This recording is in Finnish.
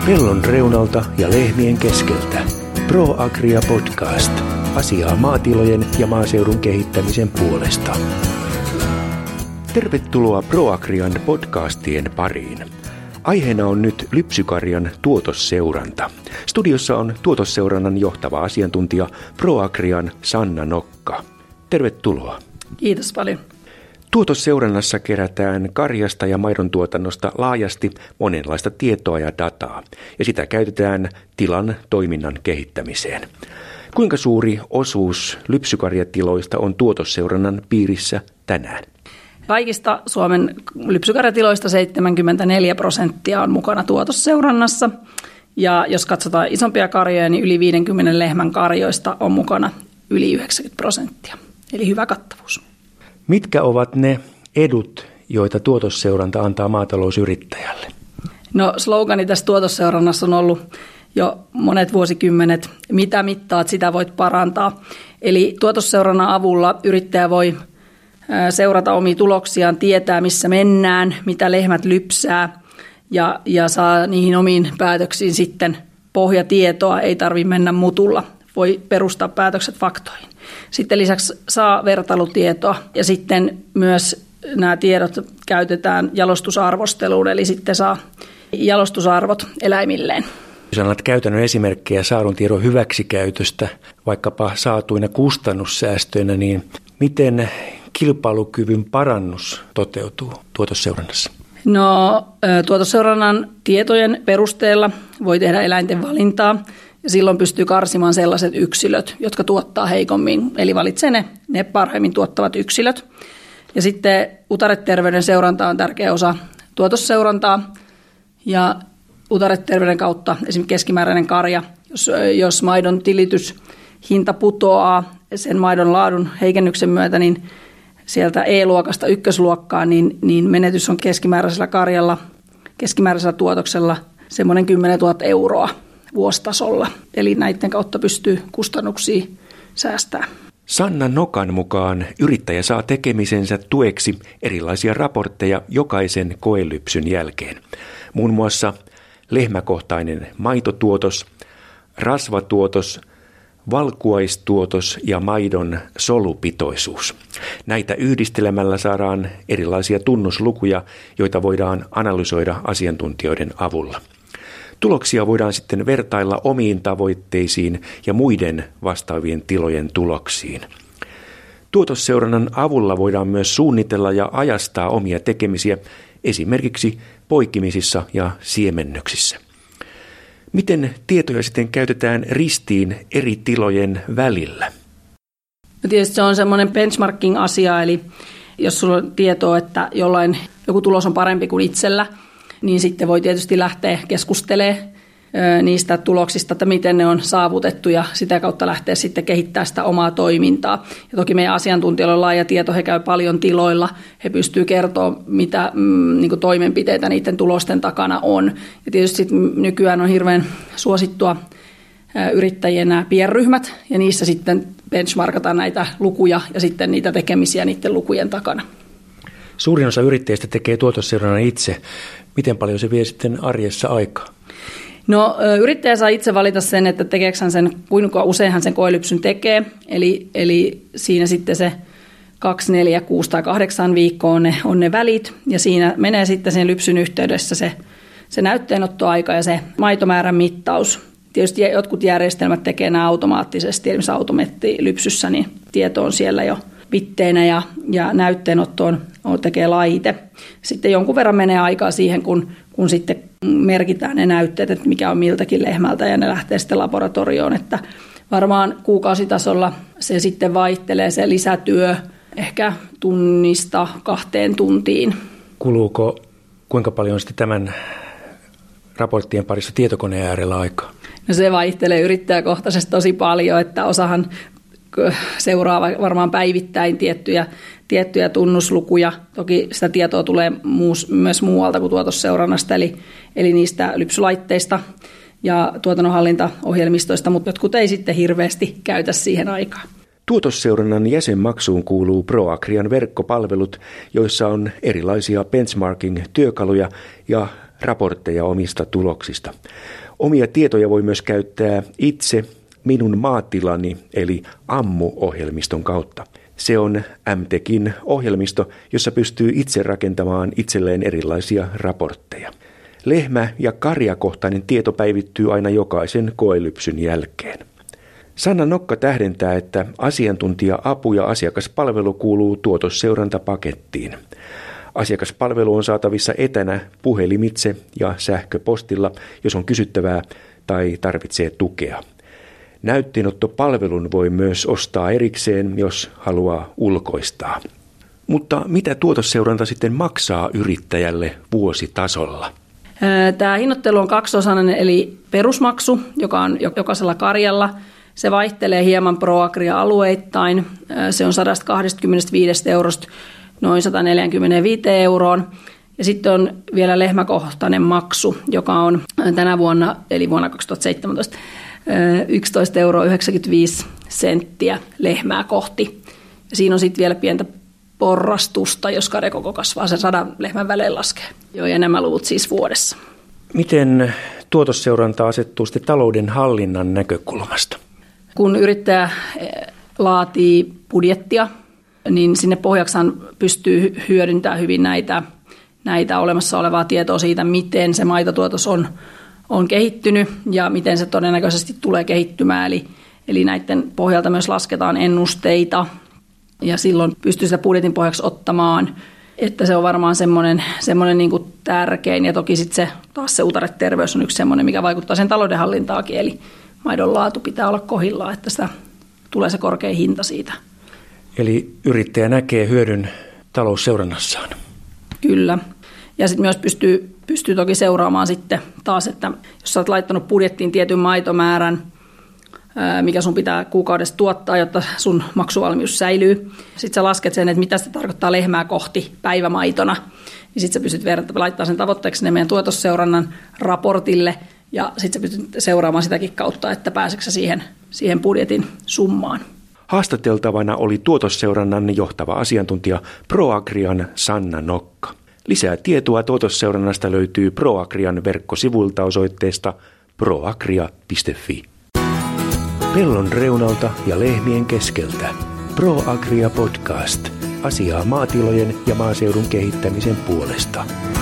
Pellon reunalta ja lehmien keskeltä. ProAgria Podcast. Asiaa maatilojen ja maaseudun kehittämisen puolesta. Tervetuloa ProAgrian podcastien pariin. Aiheena on nyt lypsykarjan tuotosseuranta. Studiossa on tuotosseurannan johtava asiantuntija ProAgrian Sanna Nokka. Tervetuloa. Kiitos paljon. Tuotosseurannassa kerätään karjasta ja maidon tuotannosta laajasti monenlaista tietoa ja dataa, ja sitä käytetään tilan toiminnan kehittämiseen. Kuinka suuri osuus lypsykarjatiloista on tuotosseurannan piirissä tänään? Kaikista Suomen lypsykarjatiloista 74% on mukana tuotosseurannassa. Ja jos katsotaan isompia karjoja, niin yli 50 lehmän karjoista on mukana yli 90%. Eli hyvä kattavuus. Mitkä ovat ne edut, joita tuotosseuranta antaa maatalousyrittäjälle? No slogani tässä tuotosseurannassa on ollut jo monet vuosikymmenet. Mitä mittaat, sitä voit parantaa. Eli tuotosseurannan avulla yrittäjä voi seurata omia tuloksiaan, tietää missä mennään, mitä lehmät lypsää ja saa niihin omiin päätöksiin sitten pohjatietoa, ei tarvitse mennä mutulla. Voi perustaa päätökset faktoihin. Sitten lisäksi saa vertailutietoa ja sitten myös nämä tiedot käytetään jalostusarvosteluun, eli sitten saa jalostusarvot eläimilleen. Jos annat käytännön esimerkkejä saadun tiedon hyväksikäytöstä, vaikkapa saatuina kustannussäästöinä, niin miten kilpailukyvyn parannus toteutuu tuotosseurannassa? No, tuotosseurannan tietojen perusteella voi tehdä eläinten valintaa ja silloin pystyy karsimaan sellaiset yksilöt, jotka tuottaa heikommin, eli valitsee ne parhaimmin tuottavat yksilöt. Ja sitten utareterveyden seuranta on tärkeä osa tuotosseurantaa ja utareterveyden kautta esimerkiksi keskimääräinen karja, jos maidon tilityshinta putoaa sen maidon laadun heikennyksen myötä, niin sieltä E-luokasta ykkösluokkaan, niin menetys on keskimääräisellä karjalla, keskimääräisellä tuotoksella semmoinen 10 000 euroa vuositasolla. Eli näiden kautta pystyy kustannuksia säästämään. Sanna Nokan mukaan yrittäjä saa tekemisensä tueksi erilaisia raportteja jokaisen koelypsyn jälkeen. Muun muassa lehmäkohtainen maitotuotos, rasvatuotos, valkuaistuotos ja maidon solupitoisuus. Näitä yhdistelemällä saadaan erilaisia tunnuslukuja, joita voidaan analysoida asiantuntijoiden avulla. Tuloksia voidaan sitten vertailla omiin tavoitteisiin ja muiden vastaavien tilojen tuloksiin. Tuotosseurannan avulla voidaan myös suunnitella ja ajastaa omia tekemisiä esimerkiksi poikimisissa ja siemennöksissä. Miten tietoja sitten käytetään ristiin eri tilojen välillä? No tietysti se on semmoinen benchmarking-asia, eli jos sulla on tietoa, että joku tulos on parempi kuin itsellä, niin sitten voi tietysti lähteä keskustelemaan niistä tuloksista, että miten ne on saavutettu ja sitä kautta lähteä sitten kehittämään sitä omaa toimintaa. Ja toki meidän asiantuntijoilla on laaja tieto, he käy paljon tiloilla, he pystyvät kertoa, mitä niin toimenpiteitä niiden tulosten takana on. Ja tietysti nykyään on hirveän suosittua yrittäjien nämä pienryhmät ja niissä sitten benchmarkataan näitä lukuja ja sitten niitä tekemisiä niiden lukujen takana. Suurin osa yrittäjistä tekee tuotosseurannan itse. Miten paljon se vie sitten arjessa aikaa? No yrittäjä saa itse valita sen, että tekeekö hän sen, kuinka usein hän sen koelypsyn tekee. Eli siinä sitten se 2, 4, 6 tai 8 viikkoa on ne välit. Ja siinä menee sitten sen lypsyn yhteydessä se näytteenottoaika ja se maitomäärän mittaus. Tietysti jotkut järjestelmät tekee nämä automaattisesti, esimerkiksi automaattilypsyssä, niin tieto on siellä jo bitteinä ja näytteenottoon tekee laite. Sitten jonkun verran menee aikaa siihen, kun sitten merkitään ne näytteet, että mikä on miltäkin lehmältä ja ne lähtee sitten laboratorioon. Että varmaan kuukausitasolla se sitten vaihtelee se lisätyö ehkä tunnista 2 tuntiin. Kuluuko kuinka paljon sitten tämän raporttien parissa tietokoneen äärellä aikaa? No se vaihtelee yrittäjäkohtaisesti tosi paljon, että osahan seuraa varmaan päivittäin tiettyjä tunnuslukuja. Toki sitä tietoa tulee myös muualta kuin tuotosseurannasta, eli niistä lypsylaitteista ja tuotannonhallintaohjelmistoista, mutta jotkut ei sitten hirveästi käytä siihen aikaa. Tuotosseurannan jäsenmaksuun kuuluu ProAgrian verkkopalvelut, joissa on erilaisia benchmarking-työkaluja ja raportteja omista tuloksista. Omia tietoja voi myös käyttää itse Minun maatilani eli AMMU-ohjelmiston kautta. Se on MTEKin ohjelmisto, jossa pystyy itse rakentamaan itselleen erilaisia raportteja. Lehmä- ja karjakohtainen tieto päivittyy aina jokaisen koelypsyn jälkeen. Sanna Nokka tähdentää, että asiantuntija-apu ja asiakaspalvelu kuuluu tuotosseurantapakettiin. Asiakaspalvelu on saatavissa etänä puhelimitse ja sähköpostilla, jos on kysyttävää tai tarvitsee tukea. Näytteenottopalvelun voi myös ostaa erikseen, jos haluaa ulkoistaa. Mutta mitä tuotosseuranta sitten maksaa yrittäjälle vuositasolla? Tämä hinnoittelu on kaksiosainen, eli perusmaksu, joka on jokaisella karjalla. Se vaihtelee hieman ProAgria-alueittain. Se on 125 eurosta noin 145 euroon. Ja sitten on vielä lehmäkohtainen maksu, joka on tänä vuonna, eli vuonna 2017, 11,95 euroa lehmää kohti. Ja siinä on sitten vielä pientä porrastusta, jos karjakoko kasvaa sen 100 lehmän välein laskee. Joo, ja nämä luvut siis vuodessa. Miten tuotosseuranta asettuu sitten talouden hallinnan näkökulmasta? Kun yrittäjä laatii budjettia, niin sinne pohjaksaan pystyy hyödyntämään hyvin näitä olemassa olevaa tietoa siitä, miten se maitotuotos on kehittynyt ja miten se todennäköisesti tulee kehittymään. Eli näiden pohjalta myös lasketaan ennusteita ja silloin pystyy sitä budjetin pohjaksi ottamaan, että se on varmaan semmoinen niin kuin tärkein. Ja toki sitten se utareterveys on yksi semmoinen, mikä vaikuttaa sen taloudenhallintaakin, eli maidon laatu pitää olla kohdillaan, että sitä tulee se korkea hinta siitä. Eli yrittäjä näkee hyödyn talousseurannassa. Kyllä. Ja sitten myös pystyy toki seuraamaan sitten taas, että jos sä oot laittanut budjettiin tietyn maitomäärän, mikä sun pitää kuukaudessa tuottaa, jotta sun maksuvalmius säilyy. Sitten sä lasket sen, että mitä se tarkoittaa lehmää kohti päivämaitona. Ja sitten sä pystyt laittaa sen tavoitteeksi sinne meidän tuotosseurannan raportille. Ja sitten sä pystyt seuraamaan sitäkin kautta, että pääseksä siihen budjetin summaan. Haastateltavana oli tuotosseurannan johtava asiantuntija ProAgrian Sanna Nokka. Lisää tietoa tuotosseurannasta löytyy ProAgrian verkkosivuilta osoitteesta proagria.fi. Pellon reunalta ja lehmien keskeltä. ProAgria podcast. Asiaa maatilojen ja maaseudun kehittämisen puolesta.